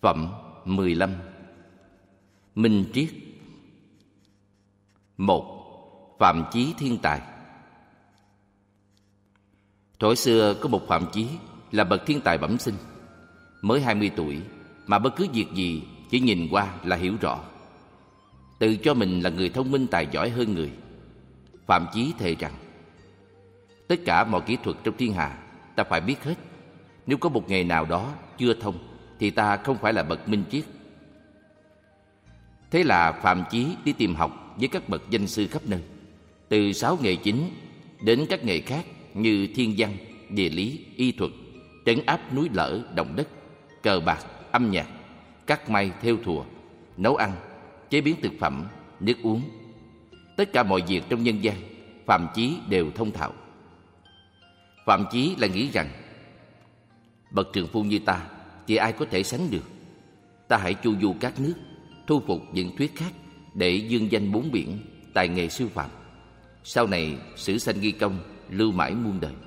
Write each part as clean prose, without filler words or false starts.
Phẩm 15. Minh triết. 1. Phạm Chí thiên tài. Thuở xưa có một Phạm Chí là bậc thiên tài bẩm sinh. Mới 20 tuổi mà bất cứ việc gì chỉ nhìn qua là hiểu rõ. Tự cho mình là người thông minh tài giỏi hơn người. Phạm Chí thề rằng tất cả mọi kỹ thuật trong thiên hạ ta phải biết hết. Nếu có một nghề nào đó chưa thông thì ta không phải là bậc minh triết. Thế là Phạm Chí đi tìm học với các bậc danh sư khắp nơi, từ 6 nghề chính đến các nghề khác như thiên văn, địa lý, y thuật, trấn áp núi lở, động đất, cờ bạc, âm nhạc, cắt may, thêu thùa, nấu ăn, chế biến thực phẩm, nước uống. Tất cả mọi việc trong nhân gian, Phạm Chí đều thông thạo. Phạm Chí lại nghĩ rằng bậc trượng phu như ta thì ai có thể sánh được. Ta hãy chu du các nước, thu phục những thuyết khác để dương danh bốn biển, tài nghề siêu phàm. Sau này sử sanh ghi công, lưu mãi muôn đời.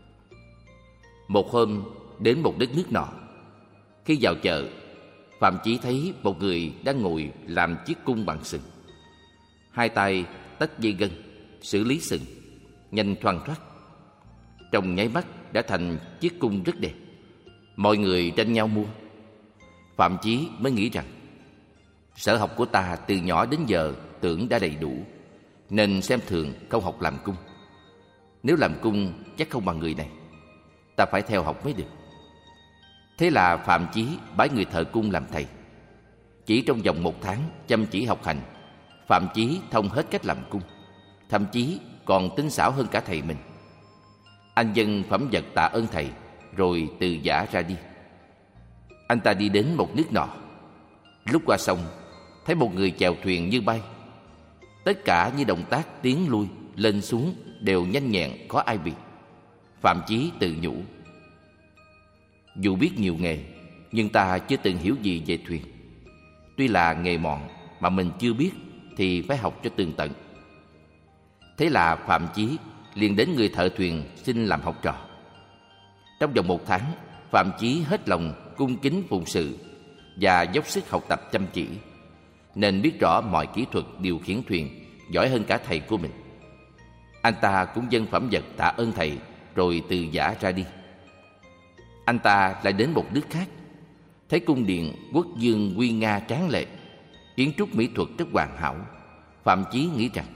Một hôm đến một đất nước nọ, khi vào chợ, Phạm Chí thấy một người đang ngồi làm chiếc cung bằng sừng. Hai tay tách dây gân, xử lý sừng nhanh thoăn thoắt. Trong nháy mắt đã thành chiếc cung rất đẹp. Mọi người tranh nhau mua. Phạm Chí mới nghĩ rằng sở học của ta từ nhỏ đến giờ tưởng đã đầy đủ, nên xem thường không học làm cung. Nếu làm cung chắc không bằng người này, ta phải theo học mới được. Thế là Phạm Chí bái người thợ cung làm thầy. Chỉ trong vòng 1 tháng chăm chỉ học hành, Phạm Chí thông hết cách làm cung, thậm chí còn tinh xảo hơn cả thầy mình. Anh dâng phẩm vật tạ ơn thầy, rồi từ giã ra đi. Anh ta đi đến một nước nọ. Lúc qua sông, thấy một người chèo thuyền như bay. Tất cả như động tác tiến lui, lên xuống đều nhanh nhẹn, có ai bị. Phạm Chí tự nhủ, dù biết nhiều nghề, nhưng ta chưa từng hiểu gì về thuyền. Tuy là nghề mọn mà mình chưa biết thì phải học cho tường tận. Thế là Phạm Chí liền đến người thợ thuyền xin làm học trò. Trong vòng 1 tháng, Phạm Chí hết lòng cung kính phụng sự và dốc sức học tập chăm chỉ, nên biết rõ mọi kỹ thuật điều khiển thuyền, giỏi hơn cả thầy của mình. Anh ta cũng dâng phẩm vật tạ ơn thầy, rồi từ giã ra đi. Anh ta lại đến một nước khác, thấy cung điện quốc dương nguy nga tráng lệ, kiến trúc mỹ thuật rất hoàn hảo. Phạm Chí nghĩ rằng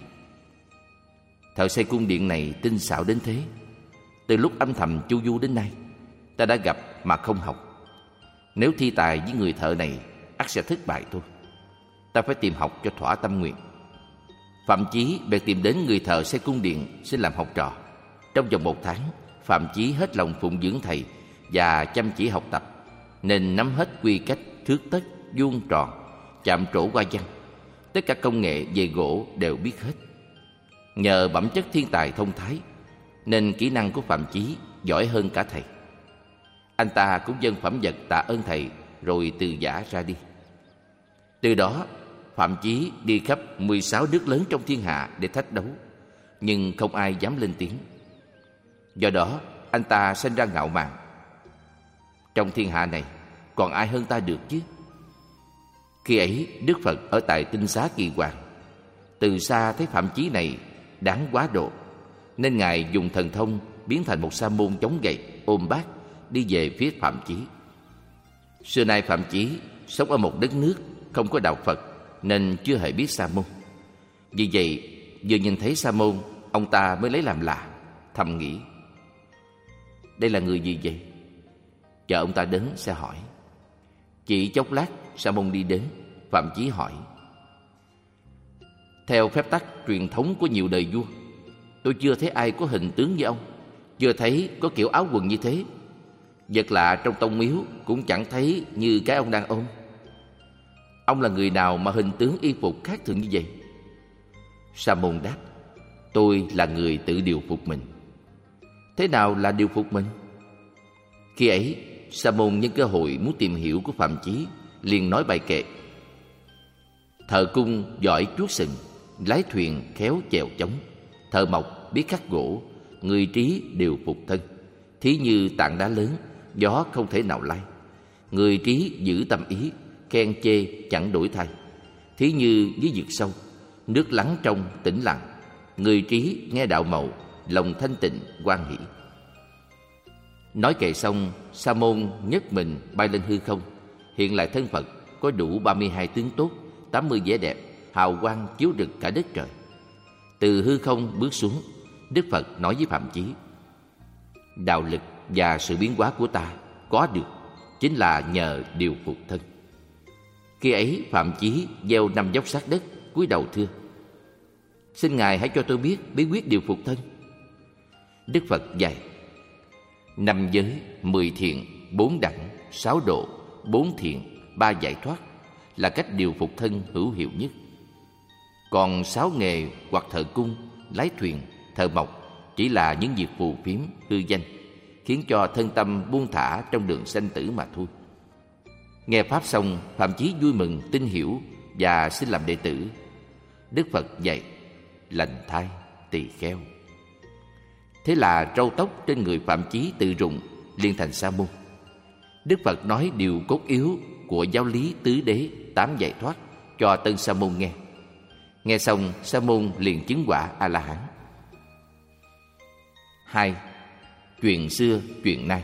thợ xây cung điện này tinh xảo đến thế. Từ lúc âm thầm chu du đến nay, ta đã gặp mà không học. Nếu thi tài với người thợ này, ắt sẽ thất bại thôi. Ta phải tìm học cho thỏa tâm nguyện. Phạm Chí bèn tìm đến người thợ xây cung điện xin làm học trò. Trong vòng 1 tháng, Phạm Chí hết lòng phụng dưỡng thầy và chăm chỉ học tập, nên nắm hết quy cách, thước tất, vuông tròn, chạm trổ hoa văn. Tất cả công nghệ về gỗ đều biết hết. Nhờ bẩm chất thiên tài thông thái, nên kỹ năng của Phạm Chí giỏi hơn cả thầy. Anh ta cũng dâng phẩm vật tạ ơn thầy, rồi từ giã ra đi. Từ đó, Phạm Chí đi khắp 16 nước lớn trong thiên hạ để thách đấu, nhưng không ai dám lên tiếng. Do đó, anh ta sinh ra ngạo mạn. Trong thiên hạ này, còn ai hơn ta được chứ? Khi ấy, Đức Phật ở tại Tinh Xá Kỳ Hoàng, từ xa thấy Phạm Chí này đáng quá độ, nên Ngài dùng thần thông biến thành một sa môn chống gậy, ôm bát, đi về phía Phạm Chí. Xưa nay Phạm Chí sống ở một đất nước không có đạo Phật, nên chưa hề biết sa môn. Vì vậy, vừa nhìn thấy sa môn, ông ta mới lấy làm lạ, thầm nghĩ, đây là người gì vậy? Chờ ông ta đến sẽ hỏi. Chỉ chốc lát, sa môn đi đến. Phạm Chí hỏi, theo phép tắc truyền thống của nhiều đời vua, tôi chưa thấy ai có hình tướng như ông, chưa thấy có kiểu áo quần như thế. Vật lạ trong tông miếu cũng chẳng thấy như cái ông đang ôm. Ông là người nào mà hình tướng y phục khác thường như vậy? Sa môn đáp, tôi là người tự điều phục mình. Thế nào là điều phục mình? Khi ấy, sa môn nhân cơ hội muốn tìm hiểu của Phạm Chí, liền nói bài kệ: thợ cung giỏi chuốt sừng, lái thuyền khéo chèo chống, thợ mộc biết khắc gỗ, người trí đều phục thân. Thí như tảng đá lớn, gió không thể nào lay. Người trí giữ tâm ý, khen chê chẳng đổi thay. Thí như dưới vực sâu, nước lắng trong tĩnh lặng. Người trí nghe đạo màu, lòng thanh tịnh hoan hỷ. Nói kệ xong, Sa môn nhấc mình bay lên hư không, hiện lại thân Phật có đủ 32 tướng tốt, 80 vẻ đẹp, hào quang chiếu rực cả đất trời. Từ hư không bước xuống, Đức Phật nói với Phạm Chí: đạo lực và sự biến hóa của ta có được chính là nhờ điều phục thân. Khi ấy Phạm Chí gieo 5 dốc sát đất, cúi đầu thưa: xin Ngài hãy cho tôi biết bí quyết điều phục thân. Đức Phật dạy: 5 giới, 10 thiện, 4 đẳng, 6 độ, 4 thiện, 3 giải thoát là cách điều phục thân hữu hiệu nhất. Còn 6 nghề hoặc thợ cung, lái thuyền, thợ mộc chỉ là những việc phù phiếm, hư danh, khiến cho thân tâm buông thả trong đường sanh tử mà thôi. Nghe pháp xong, Phạm Chí vui mừng, tin hiểu và xin làm đệ tử. Đức Phật dạy: lành thai, tỳ kheo. Thế là râu tóc trên người Phạm Chí tự rụng, liền thành sa môn. Đức Phật nói điều cốt yếu của giáo lý tứ đế 8 giải thoát cho tân sa môn nghe. Nghe xong, sa môn liền chứng quả A La Hán. 2. Chuyện xưa chuyện nay.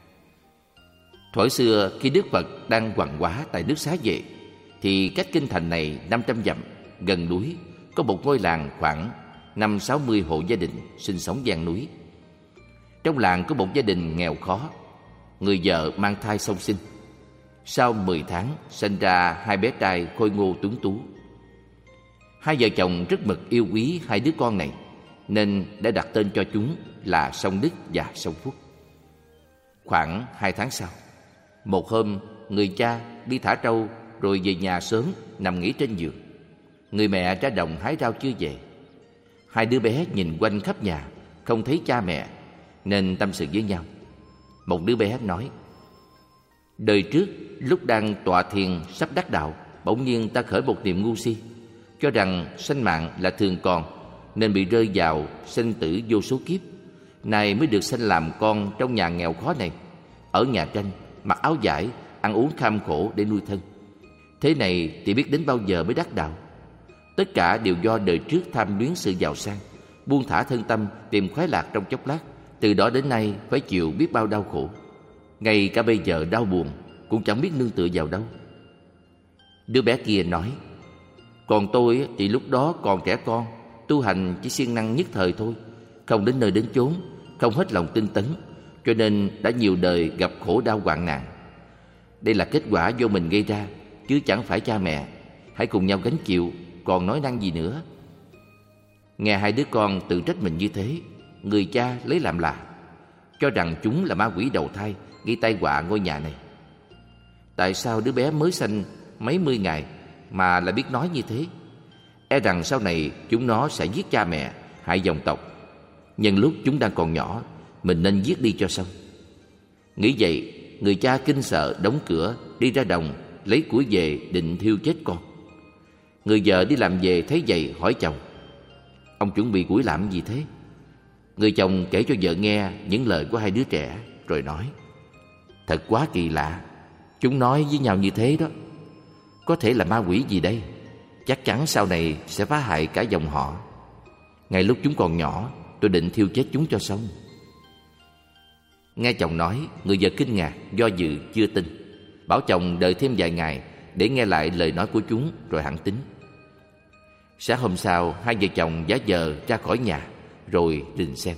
Thuở xưa khi Đức Phật đang hoằng hóa tại nước Xá Vệ, thì cách kinh thành này 500 dặm, gần núi, có một ngôi làng khoảng 50-60 hộ gia đình sinh sống gian núi. Trong làng có một gia đình nghèo khó, người vợ mang thai song sinh. Sau 10 tháng sinh ra 2 bé trai khôi ngô tuấn tú. Hai vợ chồng rất mực yêu quý 2 đứa con này, nên đã đặt tên cho chúng là Song Đức và Song Phúc. Khoảng 2 tháng sau, một hôm người cha đi thả trâu rồi về nhà sớm, nằm nghỉ trên giường. Người mẹ ra đồng hái rau chưa về. 2 đứa bé nhìn quanh khắp nhà, không thấy cha mẹ, nên tâm sự với nhau. Một đứa bé nói: đời trước lúc đang tọa thiền sắp đắc đạo, bỗng nhiên ta khởi một niệm ngu si, cho rằng sanh mạng là thường còn, nên bị rơi vào sinh tử vô số kiếp. Nay mới được sanh làm con trong nhà nghèo khó này, ở nhà tranh, mặc áo vải, ăn uống kham khổ để nuôi thân. Thế này thì biết đến bao giờ mới đắc đạo? Tất cả đều do đời trước tham luyến sự giàu sang, buông thả thân tâm tìm khoái lạc trong chốc lát, từ đó đến nay phải chịu biết bao đau khổ. Ngay cả bây giờ đau buồn cũng chẳng biết nương tựa vào đâu. Đứa bé kia nói: còn tôi thì lúc đó còn trẻ con, tu hành chỉ siêng năng nhất thời thôi, không đến nơi đến chốn, không hết lòng tinh tấn, cho nên đã nhiều đời gặp khổ đau hoạn nạn. Đây là kết quả do mình gây ra, chứ chẳng phải cha mẹ. Hãy cùng nhau gánh chịu, còn nói năng gì nữa. Nghe 2 đứa con tự trách mình như thế, người cha lấy làm lạ, cho rằng chúng là ma quỷ đầu thai gây tai họa ngôi nhà này. Tại sao đứa bé mới sanh mấy mươi ngày mà lại biết nói như thế? E rằng sau này chúng nó sẽ giết cha mẹ, hại dòng tộc. Nhân lúc chúng đang còn nhỏ, mình nên giết đi cho xong. Nghĩ vậy, người cha kinh sợ đóng cửa, đi ra đồng lấy củi về định thiêu chết con. Người vợ đi làm về thấy vậy hỏi chồng: ông chuẩn bị củi làm gì thế? Người chồng kể cho vợ nghe những lời của 2 đứa trẻ, rồi nói: thật quá kỳ lạ, chúng nói với nhau như thế đó. Có thể là ma quỷ gì đây? Chắc chắn sau này sẽ phá hại cả dòng họ. Ngay lúc chúng còn nhỏ, tôi định thiêu chết chúng cho xong. Nghe chồng nói, người vợ kinh ngạc, do dự chưa tin, bảo chồng đợi thêm vài ngày để nghe lại lời nói của chúng rồi hẳn tính. Sáng hôm sau, 2 vợ chồng giả vờ ra khỏi nhà rồi rình xem.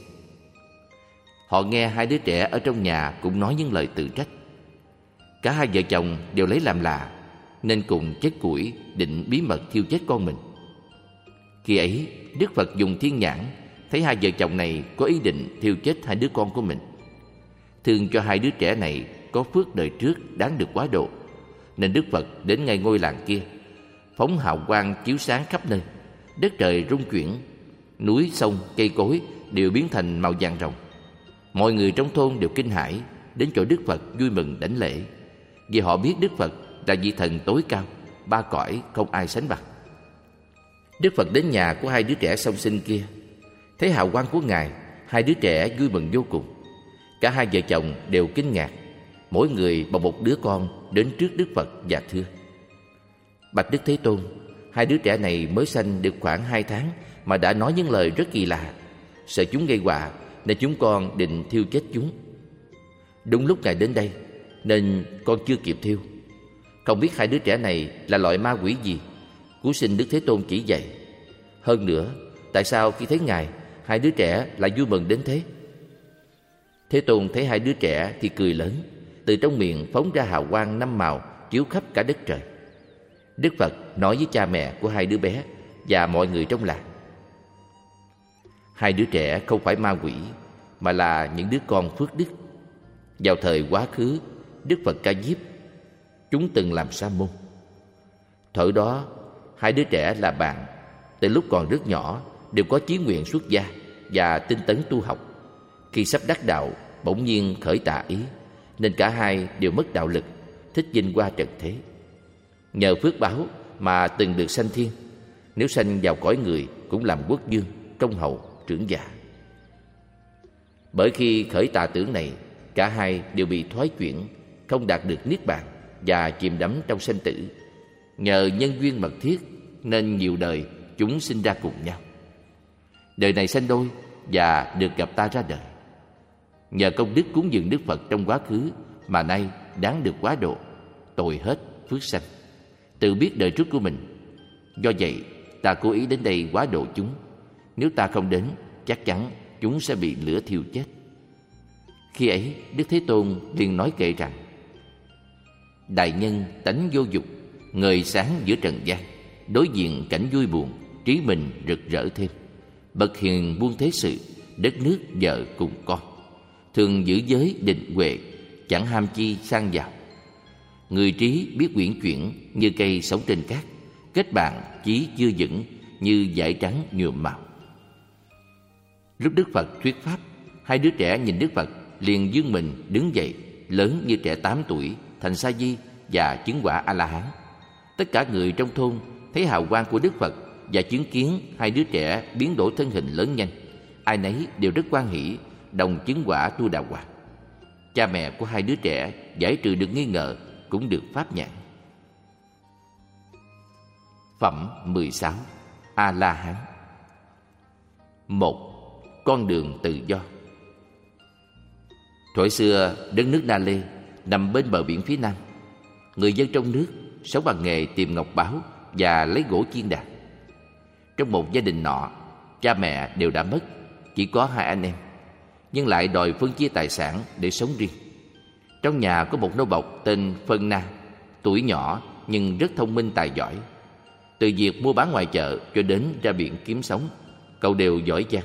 Họ nghe 2 đứa trẻ ở trong nhà cũng nói những lời tự trách. Cả 2 vợ chồng đều lấy làm lạ, nên cùng chết củi định bí mật thiêu chết con mình. Khi ấy, Đức Phật dùng thiên nhãn thấy 2 vợ chồng này có ý định thiêu chết 2 đứa con của mình. Thương cho 2 đứa trẻ này có phước đời trước đáng được quá độ, nên Đức Phật đến ngay ngôi làng kia, phóng hào quang chiếu sáng khắp nơi. Đất trời rung chuyển, núi sông cây cối đều biến thành màu vàng rồng. Mọi người trong thôn đều kinh hãi, đến chỗ Đức Phật vui mừng đảnh lễ, vì họ biết Đức Phật là vị thần tối cao, 3 cõi không ai sánh bằng. Đức Phật đến nhà của 2 đứa trẻ song sinh kia, thấy hào quang của Ngài, 2 đứa trẻ vui mừng vô cùng. Cả 2 vợ chồng đều kinh ngạc. mỗi người bồng một đứa con đến trước Đức Phật và thưa: Bạch Đức Thế Tôn, hai đứa trẻ này mới sanh được khoảng 2 tháng mà đã nói những lời rất kỳ lạ. Sợ chúng gây họa nên chúng con định thiêu chết chúng. Đúng lúc Ngài đến đây nên con chưa kịp thiêu. Không biết hai đứa trẻ này là loại ma quỷ gì, cứu xin Đức Thế Tôn chỉ dạy. Hơn nữa, tại sao khi thấy Ngài, hai đứa trẻ lại vui mừng đến thế? Thế Tôn thấy hai đứa trẻ thì cười lớn, từ trong miệng phóng ra hào quang 5 màu chiếu khắp cả đất trời. Đức Phật nói với cha mẹ của hai đứa bé và mọi người trong làng: Hai đứa trẻ không phải ma quỷ, mà là những đứa con phước đức. Vào thời quá khứ, Đức Phật Ca Diếp, chúng từng làm sa môn. Thời đó, hai đứa trẻ là bạn. Từ lúc còn rất nhỏ, đều có chí nguyện xuất gia và tinh tấn tu học. Khi sắp đắc đạo, bỗng nhiên khởi tà ý, nên cả hai đều mất đạo lực, thích vinh hoa trần thế. Nhờ phước báo mà từng được sanh thiên. Nếu sanh vào cõi người cũng làm quốc vương, công hầu, trưởng giả. Bởi khi khởi tà tưởng này, cả hai đều bị thoái chuyển, không đạt được niết bàn và chìm đắm trong sanh tử. Nhờ nhân duyên mật thiết nên nhiều đời chúng sinh ra cùng nhau. Đời này sanh đôi và được gặp ta ra đời. Nhờ công đức cúng dường Đức Phật trong quá khứ mà nay đáng được quá độ, tội hết phước sanh. Tự biết đời trước của mình. Do vậy ta cố ý đến đây quá độ chúng. Nếu ta không đến, chắc chắn chúng sẽ bị lửa thiêu chết. Khi ấy Đức Thế Tôn liền nói kệ rằng: Đại nhân tánh vô dục, ngời sáng giữa trần gian, đối diện cảnh vui buồn, trí mình rực rỡ thêm. Bậc hiền buông thế sự, đất nước vợ cùng con, thường giữ giới định huệ, chẳng ham chi sang giàu. Người trí biết uyển chuyển như cây sống trên cát, kết bạn chí chưa vững như dải trắng nhuộm màu. Lúc Đức Phật thuyết pháp, hai đứa trẻ nhìn Đức Phật liền vươn mình đứng dậy, lớn như trẻ 8 tuổi, thành sa di và chứng quả A-la-hán. Tất cả người trong thôn thấy hào quang của Đức Phật và chứng kiến hai đứa trẻ biến đổi thân hình lớn nhanh, ai nấy đều rất hoan hỷ, đồng chứng quả Tu Đà Hoàng. Cha mẹ của hai đứa trẻ giải trừ được nghi ngờ, cũng được pháp nhãn. Phẩm 16. A-la-hán. 1. Con đường tự do. Thuở xưa, đất nước Na Lê nằm bên bờ biển phía nam. Người dân trong nước sống bằng nghề tìm ngọc báu và lấy gỗ chiên đàn. Trong một gia đình nọ, cha mẹ đều đã mất, chỉ có 2 anh em, nhưng lại đòi phân chia tài sản để sống riêng. Trong nhà có một nô bộc tên Phân Na, tuổi nhỏ nhưng rất thông minh tài giỏi. Từ việc mua bán ngoài chợ cho đến ra biển kiếm sống, cậu đều giỏi giang.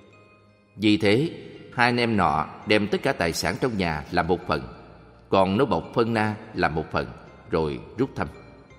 Vì thế, 2 anh em nọ đem tất cả tài sản trong nhà làm một phần, còn nô bộc Phân Na làm một phần, rồi rút thăm.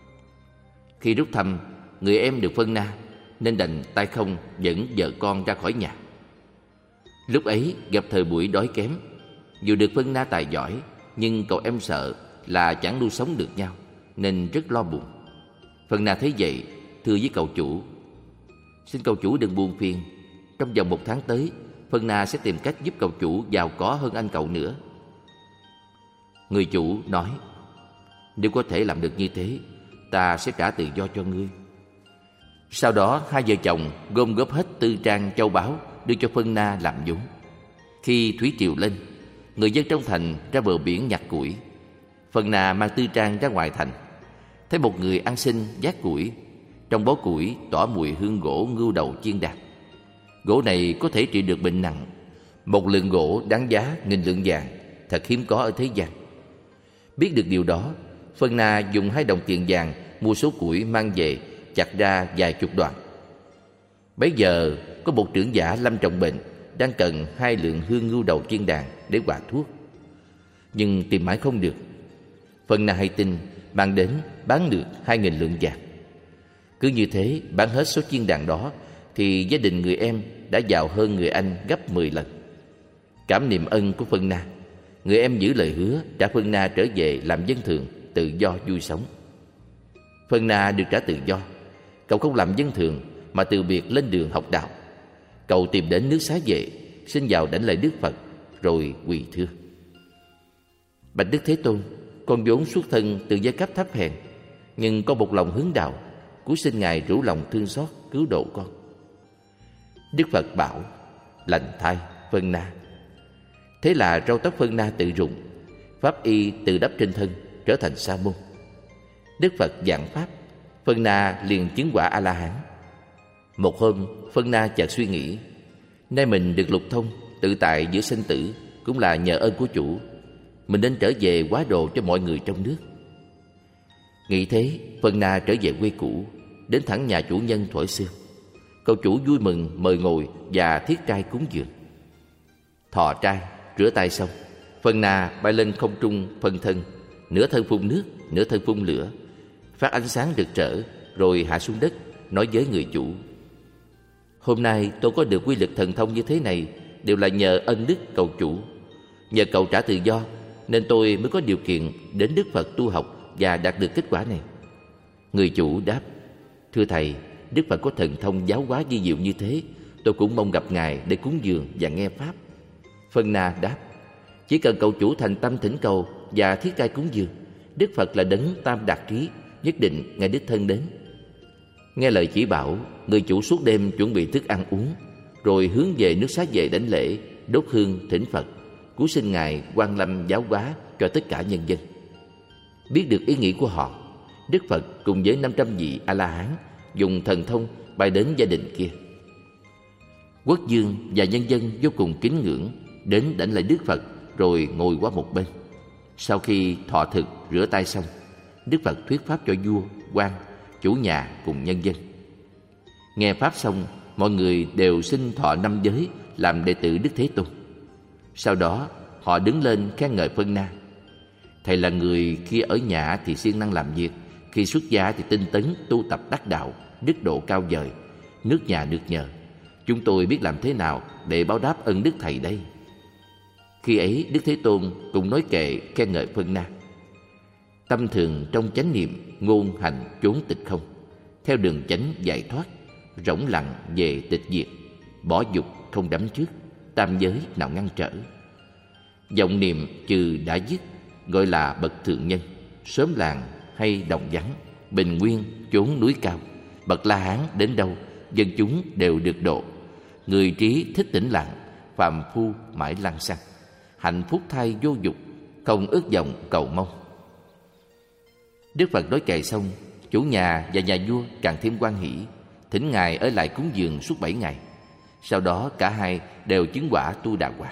Khi rút thăm, người em được phân Na nên đành tay không dẫn vợ con ra khỏi nhà. Lúc ấy gặp thời buổi đói kém, dù được phân Na tài giỏi, nhưng cậu em sợ là chẳng nuôi sống được nhau, nên rất lo buồn. Phân Na thấy vậy, thưa với cậu chủ: Xin cậu chủ đừng buồn phiền, trong vòng 1 tháng tới, Phân Na sẽ tìm cách giúp cậu chủ giàu có hơn anh cậu nữa. Người chủ nói: Nếu có thể làm được như thế, ta sẽ trả tự do cho ngươi. Sau đó 2 vợ chồng gom góp hết tư trang châu báu đưa cho Phân Na làm vốn. Khi thủy triều lên, người dân trong thành ra bờ biển nhặt củi. Phân Na mang tư trang ra ngoài thành, thấy một người ăn xin vác củi. Trong bó củi tỏa mùi hương gỗ ngưu đầu chiên đàn. Gỗ này có thể trị được bệnh nặng. Một lượng gỗ đáng giá 1000 lượng vàng, thật hiếm có ở thế gian. Biết được điều đó, Phân Na dùng 2 đồng tiền vàng mua số củi mang về, chặt ra vài chục đoạn. Bấy giờ có một trưởng giả lâm trọng bệnh, đang cần 2 lượng hương ngưu đầu chiên đàn để hòa thuốc, nhưng tìm mãi không được. Phân Na hay tin, mang đến bán được 2000 lượng vàng. Cứ như thế bán hết số chiên đàn đó, thì gia đình người em đã giàu hơn người anh gấp 10 lần. Cảm niệm ân của Phân Na, người em giữ lời hứa trả Phân Na trở về làm dân thường, tự do vui sống. Phân Na được trả tự do, cậu không làm dân thường mà từ biệt lên đường học đạo. Cậu tìm đến nước Xá Vệ, xin vào đảnh lễ Đức Phật, rồi quỳ thưa: Bạch Đức Thế Tôn, con vốn xuất thân từ giai cấp thấp hèn, nhưng có một lòng hướng đạo, cuối xin Ngài rủ lòng thương xót cứu độ con. Đức Phật bảo: lành thay, Phân Na. Thế là râu tóc Phân Na tự rụng, pháp y tự đắp trên thân, trở thành sa môn. Đức Phật giảng pháp, Phân Na liền chứng quả A-la-hán. Một hôm, Phân Na chợt suy nghĩ, nay mình được lục thông, tự tại giữa sinh tử cũng là nhờ ơn của chủ. Mình nên trở về hóa độ cho mọi người trong nước. Nghĩ thế, Phân Na trở về quê cũ, đến thẳng nhà chủ nhân thuở xưa. Cậu chủ vui mừng mời ngồi và thiết trai cúng dường. Thọ trai, rửa tay xong, Phân Na bay lên không trung phân thân, nửa thân phun nước, nửa thân phun lửa, phát ánh sáng rực rỡ, rồi hạ xuống đất, nói với người chủ: hôm nay tôi có được quy lực thần thông như thế này đều là nhờ ân đức cậu chủ. Nhờ cậu trả tự do nên tôi mới có điều kiện đến Đức Phật tu học và đạt được kết quả này. Người chủ đáp: thưa thầy, Đức Phật có thần thông giáo hóa vi diệu như thế, tôi cũng mong gặp Ngài để cúng dường và nghe pháp. Phân Na đáp: chỉ cần cậu chủ thành tâm thỉnh cầu và thiết trai cúng dường, Đức Phật là đấng tam đạt trí, nhất định Ngài đích thân đến. Nghe lời chỉ bảo, người chủ suốt đêm chuẩn bị thức ăn uống, rồi hướng về nước Xá Vệ đảnh lễ, đốt hương thỉnh Phật, cúi xin Ngài quang lâm giáo hóa cho tất cả nhân dân. Biết được ý nghĩ của họ, Đức Phật cùng với 500 vị A-la-hán dùng thần thông bay đến gia đình kia. Quốc vương và nhân dân vô cùng kính ngưỡng, đến đảnh lễ Đức Phật rồi ngồi qua một bên. Sau khi thọ thực rửa tay xong, Đức Phật thuyết pháp cho vua, quan, chủ nhà cùng nhân dân. Nghe pháp xong, mọi người đều xin thọ 5 giới làm đệ tử Đức Thế Tôn. Sau đó họ đứng lên khen ngợi Phân Na: thầy là người khi ở nhà thì siêng năng làm việc, khi xuất gia thì tinh tấn tu tập đắc đạo, đức độ cao vời, nước nhà được nhờ. Chúng tôi biết làm thế nào để báo đáp ân đức thầy đây. Khi ấy Đức Thế Tôn cũng nói kệ khen ngợi Phân Na: tâm thường trong chánh niệm, ngôn hành chốn tịch không, theo đường chánh giải thoát, rỗng lặng về tịch diệt, bỏ dục không đắm trước, tam giới nào ngăn trở. Vọng niệm trừ đã dứt, gọi là bậc thượng nhân, xóm làng hay đồng vắng, bình nguyên chốn núi cao, bậc La Hán đến đâu, dân chúng đều được độ. Người trí thích tĩnh lặng, phàm phu mãi lăng xăng, hạnh phúc thay vô dục, không ước vọng cầu mong. Đức Phật nói kệ xong, chủ nhà và nhà vua càng thêm hoan hỷ, thỉnh Ngài ở lại cúng dường suốt 7 ngày. Sau đó cả hai đều chứng quả tu đà hoàng.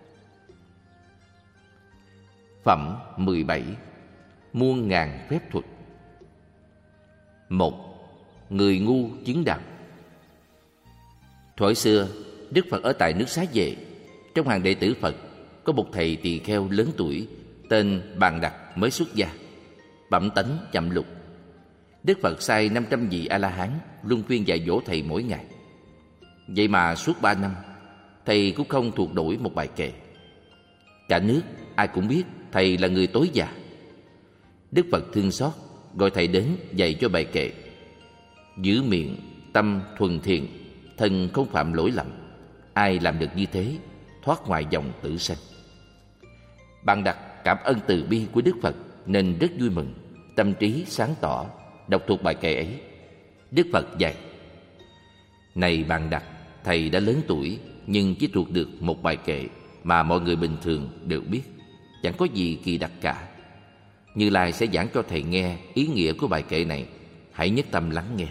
Phẩm 17. Muôn ngàn phép thuật. 1. Người ngu chứng đạo. Thuở xưa, Đức Phật ở tại nước Xá Vệ. Trong hàng đệ tử Phật có một thầy tỳ kheo lớn tuổi tên Bàn Đặc mới xuất gia, bẩm tánh chậm lục. Đức Phật sai 500 vị A-la-hán luân phiên dạy dỗ thầy mỗi ngày. Vậy mà suốt 3 năm, thầy cũng không thuộc nổi một bài kệ. Cả nước ai cũng biết thầy là người tối già. Đức Phật thương xót, gọi thầy đến dạy cho bài kệ: giữ miệng, tâm thuần thiện, thân không phạm lỗi lầm. Ai làm được như thế, thoát ngoài dòng tử sanh. Bàn Đặc cảm ơn từ bi của Đức Phật nên rất vui mừng, tâm trí sáng tỏ, đọc thuộc bài kệ ấy. Đức Phật dạy: này Bàn Đặc, thầy đã lớn tuổi nhưng chỉ thuộc được một bài kệ mà mọi người bình thường đều biết, chẳng có gì kỳ đặc cả. Như Lai sẽ giảng cho thầy nghe ý nghĩa của bài kệ này, hãy nhất tâm lắng nghe.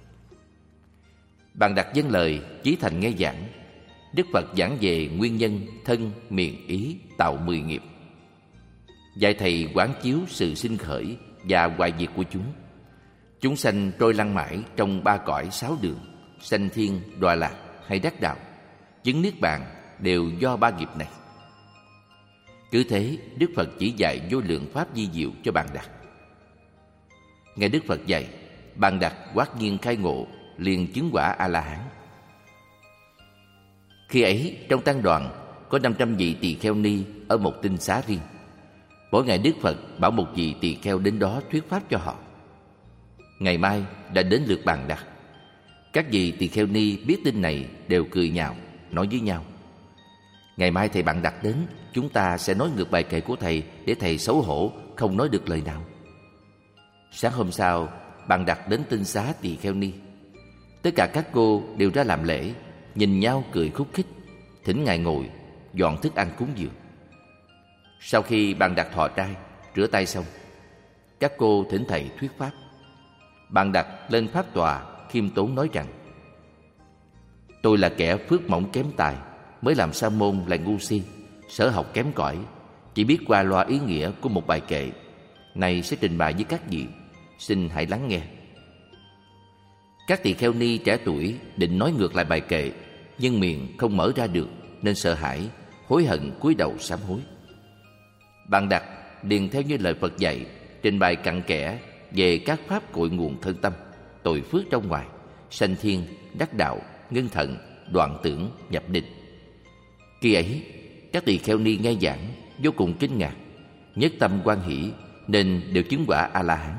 Bàn Đặc dâng lời chí thành nghe giảng. Đức Phật giảng về nguyên nhân thân, miệng, ý tạo 10 nghiệp, dạy thầy quán chiếu sự sinh khởi và hoại diệt của chúng. Chúng sanh trôi lăn mãi trong 3 cõi 6 đường, sanh thiên, đọa lạc hay đắc đạo, chứng niết bàn đều do 3 nghiệp này. Cứ thế, Đức Phật chỉ dạy vô lượng pháp vi diệu cho Bàn Đặc. Nghe Đức Phật dạy, Bàn Đặc hoát nhiên khai ngộ, liền chứng quả A-la-hán. Khi ấy, trong tăng đoàn có 500 vị tỳ kheo ni ở một tinh xá riêng. Mỗi ngày Đức Phật bảo một vị tỳ kheo đến đó thuyết pháp cho họ. Ngày mai đã đến lượt Bàn Đặc. Các vị tỳ kheo ni biết tin này đều cười nhạo, nói với nhau: ngày mai thầy Bàn Đặc đến, chúng ta sẽ nói ngược bài kệ của thầy để thầy xấu hổ không nói được lời nào. Sáng hôm sau, Bàn Đặc đến tinh xá Tỳ Kheo Ni. Tất cả các cô đều ra làm lễ, nhìn nhau cười khúc khích, thỉnh ngài ngồi, dọn thức ăn cúng dường. Sau khi Bàn Đặc thọ trai, rửa tay xong, các cô thỉnh thầy thuyết pháp. Bàn Đặc lên pháp tòa khiêm tốn nói rằng: tôi là kẻ phước mỏng kém tài, mới làm sa môn lại ngu si, sở học kém cỏi, chỉ biết qua loa ý nghĩa của một bài kệ. Này sẽ trình bày với các vị, xin hãy lắng nghe. Các tỳ kheo ni trẻ tuổi định nói ngược lại bài kệ, nhưng miệng không mở ra được nên sợ hãi, hối hận cúi đầu sám hối. Bàn Đặc liền theo như lời Phật dạy, trình bày cặn kẽ về các pháp cội nguồn thân tâm, tội phước trong ngoài, sanh thiên, đắc đạo, ngưng thận, đoạn tưởng, nhập định. Khi ấy, các tỳ kheo ni nghe giảng vô cùng kinh ngạc, nhất tâm hoan hỷ nên đều chứng quả A-la-hán.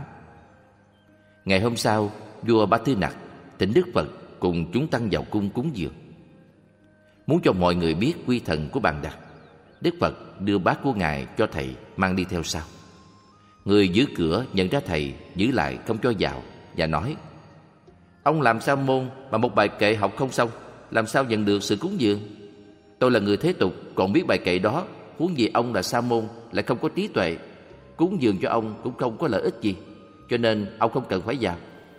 Ngày hôm sau, vua Ba Tư Nặc thỉnh Đức Phật cùng chúng tăng vào cung cúng dường. Muốn cho mọi người biết quy thần của Bàn Đặc, Đức Phật đưa bát của ngài cho thầy mang đi theo sau. Người giữ cửa nhận ra thầy giữ lại không cho vào và nói: ông làm sa môn mà một bài kệ học không xong, làm sao nhận được sự cúng dường? Tôi là người thế tục còn biết bài kệ đó, huống gì ông là sa môn lại không có trí tuệ, cúng dường cho ông cũng không có lợi ích gì, cho nên ông không cần phải vào.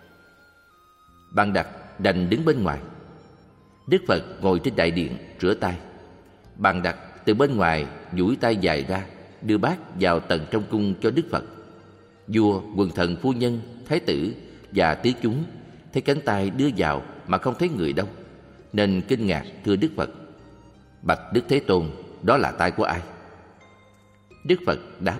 Bàn Đặc đành đứng bên ngoài. Đức Phật ngồi trên đại điện rửa tay. Bàn Đặc từ bên ngoài duỗi tay dài ra, đưa bát vào tận trong cung cho Đức Phật. Vua, quần thần, phu nhân, thái tử và tứ chúng thấy cánh tay đưa vào mà không thấy người đâu, nên kinh ngạc thưa Đức Phật: bạch Đức Thế Tôn, đó là tay của ai? Đức Phật đáp: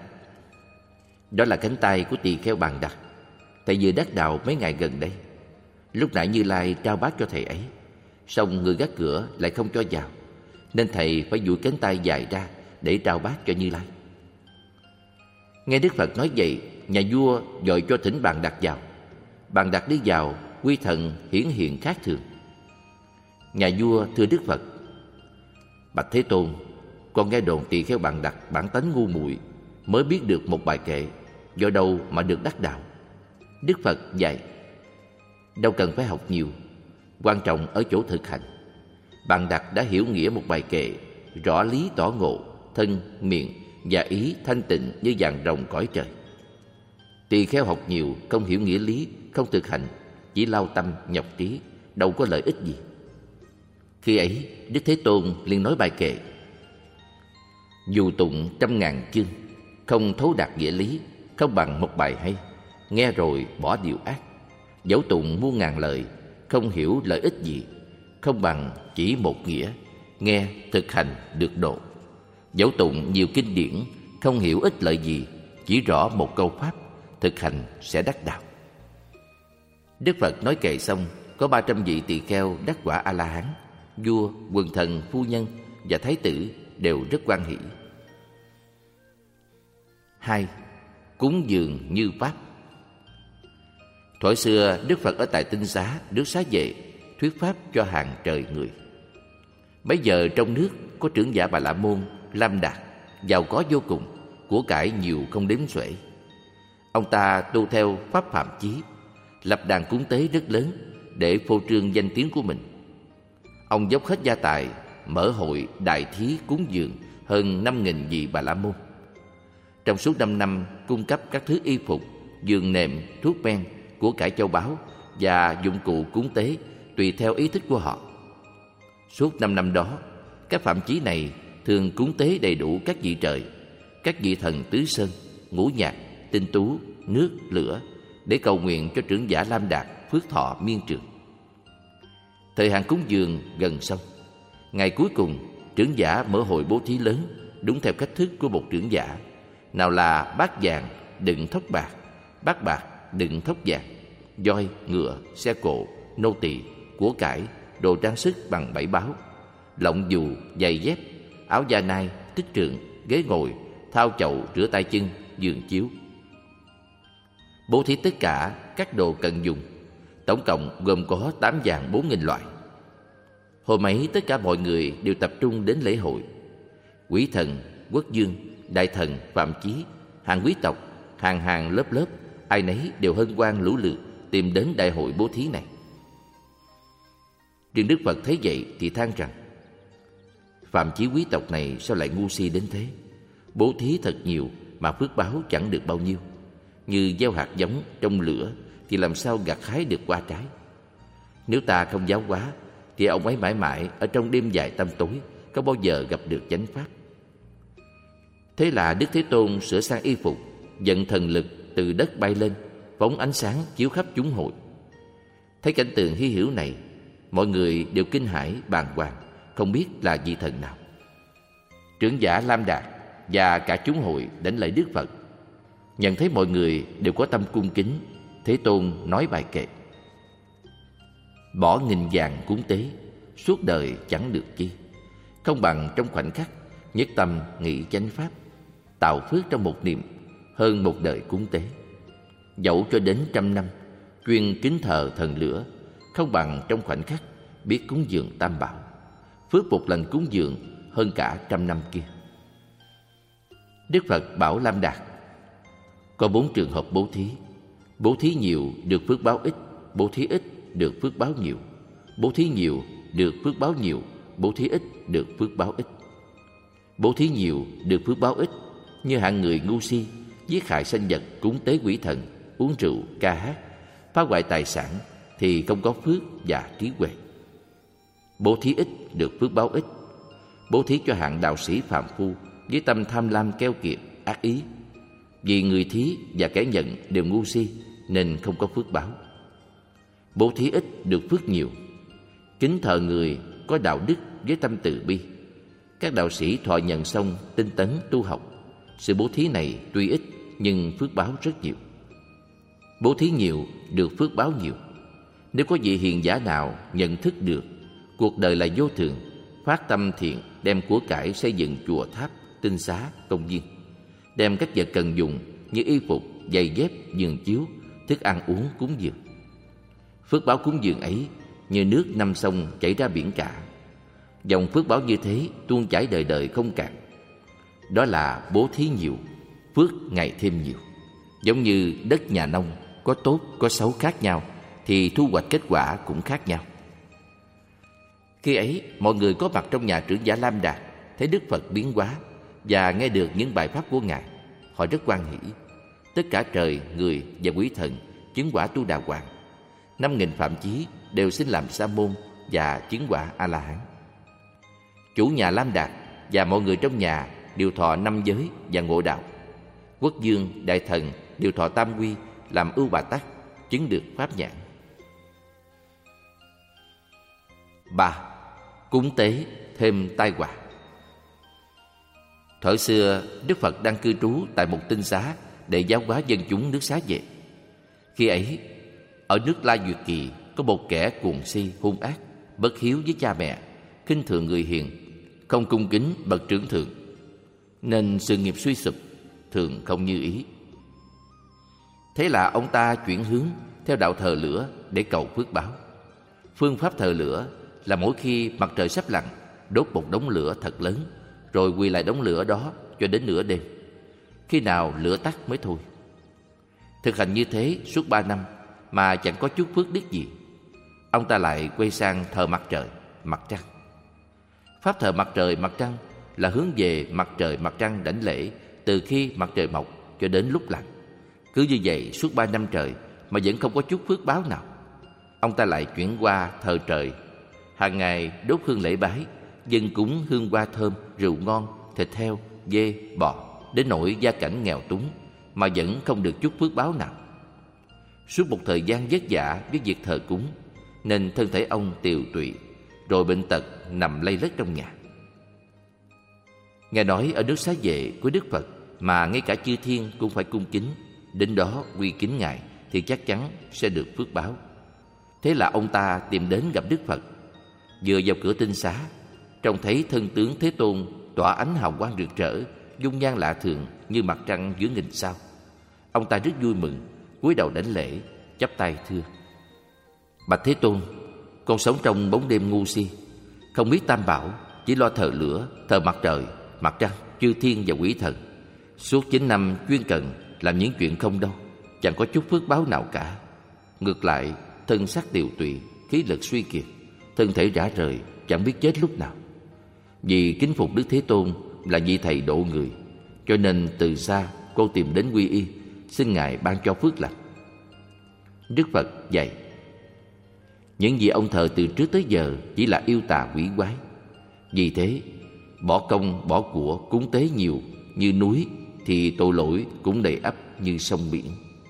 đó là cánh tay của tỳ kheo Bàn Đặc. Thầy vừa đắc đạo mấy ngày gần đây. Lúc nãy Như Lai trao bát cho thầy ấy, song người gác cửa lại không cho vào, nên thầy phải duỗi cánh tay dài ra để trao bát cho Như Lai. Nghe Đức Phật nói vậy, nhà vua vội cho thỉnh Bàn Đặc vào. Bàn Đặc đi vào, quy thần hiển hiện khác thường. Nhà vua thưa Đức Phật: bạch Thế Tôn, con nghe đồn tỳ kheo Bàn Đặc bản tánh ngu muội, mới biết được một bài kệ, do đâu mà được đắc đạo? Đức Phật dạy: đâu cần phải học nhiều, quan trọng ở chỗ thực hành. Bàn Đặc đã hiểu nghĩa một bài kệ, rõ lý tỏ ngộ, thân, miệng và ý thanh tịnh như vàng rồng cõi trời. Tỳ kheo học nhiều, không hiểu nghĩa lý, không thực hành, chỉ lao tâm nhọc trí, đâu có lợi ích gì. Khi ấy, Đức Thế Tôn liền nói bài kệ: dù tụng 100.000 chương, không thấu đạt nghĩa lý, không bằng một bài hay, nghe rồi bỏ điều ác. Dẫu tụng muôn ngàn lời, không hiểu lợi ích gì, không bằng chỉ một nghĩa, nghe thực hành được độ. Dẫu tụng nhiều kinh điển, không hiểu ích lợi gì, chỉ rõ một câu pháp, thực hành sẽ đắc đạo. Đức Phật nói kệ xong, có 300 vị tỳ kheo đắc quả A-la-hán. Vua, quần thần, phu nhân và thái tử đều rất hoan hỷ. 2. Cúng dường như pháp. Thuở xưa, Đức Phật ở tại Tinh Xá, nước Xá Vệ, thuyết pháp cho hàng trời người. Bấy giờ trong nước có trưởng giả Bà La Môn, Lam Đạt, giàu có vô cùng, của cải nhiều không đếm xuể. Ông ta tu theo pháp phạm chí, lập đàn cúng tế rất lớn để phô trương danh tiếng của mình. Ông dốc hết gia tài, mở hội đại thí cúng dường hơn 5.000 vị Bà La Môn. Trong suốt 5 năm cung cấp các thứ y phục, giường nệm, thuốc men, của cải châu báu và dụng cụ cúng tế tùy theo ý thích của họ. Suốt 5 năm đó, các phạm chí này thường cúng tế đầy đủ các vị trời, các vị thần tứ sơn, ngũ nhạc, tinh tú, nước, lửa để cầu nguyện cho trưởng giả Lam Đạt phước thọ miên trường. Thời hạn cúng dường gần xong, ngày cuối cùng trưởng giả mở hội bố thí lớn đúng theo cách thức của một trưởng giả. Nào là bát vàng đựng thóc bạc, bát bạc đựng thóc vàng, voi, ngựa, xe cộ, nô tỳ, của cải, đồ trang sức bằng 7 báo, lọng dù, giày dép, áo da nai, tích trượng, ghế ngồi, thao chậu rửa tay chân, giường chiếu. Bố thí tất cả các đồ cần dùng, tổng cộng gồm có 8 vàng 4.000 loại. Hôm ấy tất cả mọi người đều tập trung đến lễ hội. Quỷ thần, quốc dương, đại thần, phạm chí, hàng quý tộc, hàng hàng lớp lớp, ai nấy đều hân hoan lũ lượt tìm đến đại hội bố thí này. Riêng Đức Phật thấy vậy thì than rằng: phạm chí quý tộc này sao lại ngu si đến thế? Bố thí thật nhiều mà phước báo chẳng được bao nhiêu. Như gieo hạt giống trong lửa thì làm sao gặt hái được quả trái? Nếu ta không giáo hóa thì ông ấy mãi mãi ở trong đêm dài tăm tối, có bao giờ gặp được chánh pháp. Thế là Đức Thế Tôn sửa sang y phục, dẫn thần lực từ đất bay lên, phóng ánh sáng chiếu khắp chúng hội. Thấy cảnh tượng hy hữu này, mọi người đều kinh hãi bàng hoàng, không biết là vị thần nào. Trưởng giả Lam Đạt và cả chúng hội đến lạy Đức Phật. Nhận thấy mọi người đều có tâm cung kính, Thế Tôn nói bài kệ: bỏ nghìn vàng cúng tế, suốt đời chẳng được chi. Không bằng trong khoảnh khắc nhất tâm nghĩ chánh pháp, tạo phước trong một niệm hơn một đời cúng tế. Dẫu cho đến 100 năm chuyên kính thờ thần lửa, không bằng trong khoảnh khắc biết cúng dường Tam Bảo. Phước một lần cúng dường hơn cả 100 năm kia. Đức Phật bảo Lam Đạt: có 4 trường hợp bố thí. Bố thí nhiều được phước báo ít, bố thí ít được phước báo nhiều, bố thí nhiều được phước báo nhiều, bố thí ít được phước báo ít. Bố thí nhiều được phước báo ít, như hạng người ngu si giết hại sanh vật, cúng tế quỷ thần, uống rượu, ca hát, phá hoại tài sản thì không có phước và trí huệ. Bố thí ít được phước báo ít. Bố thí cho hạng đạo sĩ phàm phu với tâm tham lam keo kiệt, ác ý, vì người thí và kẻ nhận đều ngu si nên không có phước báo. Bố thí ít được phước nhiều. Kính thờ người có đạo đức với tâm từ bi. Các đạo sĩ thọ nhận xong tinh tấn tu học. Sự bố thí này tuy ít nhưng phước báo rất nhiều. Bố thí nhiều được phước báo nhiều. Nếu có vị hiền giả nào nhận thức được cuộc đời là vô thường, phát tâm thiện đem của cải xây dựng chùa tháp, tinh xá, công viên, đem các vật cần dùng như y phục, giày dép, giường chiếu, thức ăn uống cúng dường. Phước báo cúng dường ấy như nước năm sông chảy ra biển cả. Dòng phước báo như thế tuôn chảy đời đời không cạn. Đó là bố thí nhiều, phước ngày thêm nhiều. Giống như đất nhà nông, có tốt có xấu khác nhau thì thu hoạch kết quả cũng khác nhau. Khi ấy mọi người có mặt trong nhà trưởng giả Lam Đạt thấy Đức Phật biến hóa và nghe được những bài pháp của Ngài, họ rất hoan hỷ. Tất cả trời, người và quý thần chứng quả Tu Đà Hoàng. 5.000 phạm chí đều xin làm sa môn và chứng quả A La Hán. Chủ nhà Lam Đạt và mọi người trong nhà đều thọ 5 giới và ngộ đạo. Quốc dương, đại thần đều thọ tam quy, làm ưu bà tắc, chứng được pháp nhãn. 3. Cúng tế thêm tai họa. Thuở xưa, Đức Phật đang cư trú tại một tinh xá để giáo hóa dân chúng nước Xá Vệ. Khi ấy, ở nước La Duyệt Kỳ có một kẻ cuồng si, hung ác, bất hiếu với cha mẹ, khinh thường người hiền, không cung kính bậc trưởng thượng, nên sự nghiệp suy sụp, thường không như ý. Thế là ông ta chuyển hướng theo đạo thờ lửa để cầu phước báo. Phương pháp thờ lửa là mỗi khi mặt trời sắp lặn, đốt một đống lửa thật lớn, rồi quỳ lại đống lửa đó cho đến nửa đêm. Khi nào lửa tắt mới thôi. Thực hành như thế suốt 3 năm mà chẳng có chút phước đức gì. Ông ta lại quay sang thờ mặt trời, mặt trăng. Pháp thờ mặt trời, mặt trăng là hướng về mặt trời, mặt trăng đảnh lễ từ khi mặt trời mọc cho đến lúc lặn. Cứ như vậy suốt 3 năm trời mà vẫn không có chút phước báo nào. Ông ta lại chuyển qua thờ trời. Hàng ngày đốt hương lễ bái, dâng cúng hương hoa thơm, rượu ngon, thịt heo, dê, bò, đến nỗi gia cảnh nghèo túng mà vẫn không được chút phước báo nào. Suốt một thời gian vất vả với việc thờ cúng nên thân thể ông tiều tụy, rồi bệnh tật nằm lây lất trong nhà. Nghe nói ở nước Xá Vệ của Đức Phật mà ngay cả chư thiên cũng phải cung kính, đến đó quy kính Ngài thì chắc chắn sẽ được phước báo. Thế là ông ta tìm đến gặp Đức Phật. Vừa vào cửa tinh xá, trông thấy thân tướng Thế Tôn tỏa ánh hào quang rực rỡ, dung nhan lạ thường như mặt trăng giữa nghìn sao. Ông ta rất vui mừng, cúi đầu đảnh lễ, chắp tay thưa: Bạch Thế Tôn, con sống trong bóng đêm ngu si, không biết Tam Bảo, chỉ lo thờ lửa, thờ mặt trời, mặt trăng, chư thiên và quỷ thần suốt 9 năm chuyên cần làm những chuyện không đâu, chẳng có chút phước báo nào cả. Ngược lại, thân xác tiều tụy, khí lực suy kiệt, thân thể rã rời, chẳng biết chết lúc nào. Vì kính phục Đức Thế Tôn là vị thầy độ người, cho nên từ xa con tìm đến quy y, xin Ngài ban cho phước lành. Đức Phật dạy: những gì ông thờ từ trước tới giờ chỉ là yêu tà quỷ quái. Vì thế, bỏ công bỏ của cúng tế nhiều như núi thì tội lỗi cũng đầy ắp như sông biển.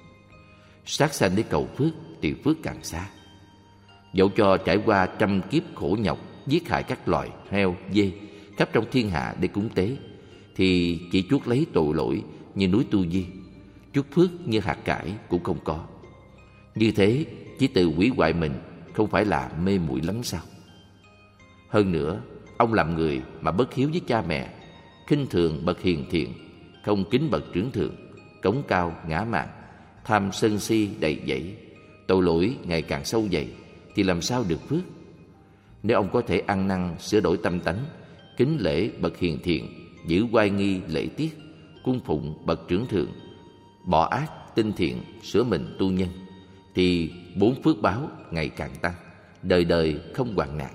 Sát sanh để cầu phước thì phước càng xa. Dẫu cho trải qua trăm kiếp khổ nhọc giết hại các loài heo, dê khắp trong thiên hạ để cúng tế, thì chỉ chuốc lấy tội lỗi như núi Tu Di, chút phước như hạt cải cũng không có. Như thế chỉ tự hủy hoại mình, không phải là mê muội lắm sao? Hơn nữa, ông làm người mà bất hiếu với cha mẹ, khinh thường bậc hiền thiện, không kính bậc trưởng thượng, cống cao ngã mạn, tham sân si đầy dẫy, tội lỗi ngày càng sâu dày, thì làm sao được phước? Nếu ông có thể ăn năn sửa đổi tâm tánh, kính lễ bậc hiền thiện, giữ oai nghi lễ tiết, cung phụng bậc trưởng thượng, bỏ ác tinh thiện, sửa mình tu nhân, thì 4 phước báo ngày càng tăng, đời đời không hoạn nạn.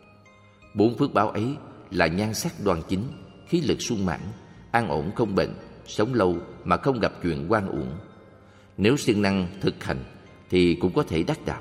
4 phước báo ấy là nhan sắc đoan chính, khí lực sung mãn, an ổn không bệnh, sống lâu mà không gặp chuyện oan uổng. Nếu siêng năng thực hành thì cũng có thể đắc đạo.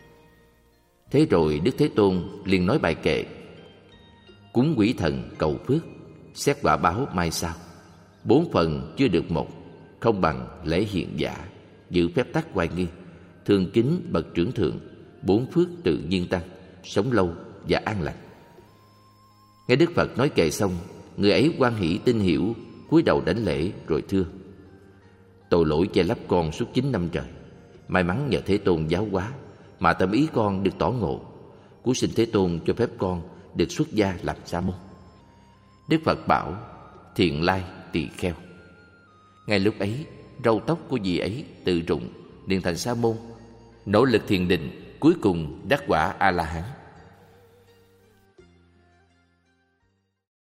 Thế rồi Đức Thế Tôn liền nói bài kệ: cúng quỷ thần cầu phước, xét quả báo mai sau. 4 phần chưa được một, không bằng lễ hiện giả, giữ phép tắc oai nghi, thường kính bậc trưởng thượng, 4 phước tự nhiên tăng, sống lâu và an lành. Nghe Đức Phật nói kệ xong, người ấy hoan hỷ tin hiểu, cúi đầu đảnh lễ rồi thưa: tội lỗi che lấp con suốt 9 năm trời, may mắn nhờ Thế Tôn giáo hóa mà tâm ý con được tỏ ngộ. Cúi xin Thế Tôn cho phép con được xuất gia làm sa môn. Đức Phật bảo: thiện lai tỳ kheo. Ngay lúc ấy, râu tóc của vị ấy tự rụng, liền thành sa môn, nỗ lực thiền định, cuối cùng đắc quả A La Hán.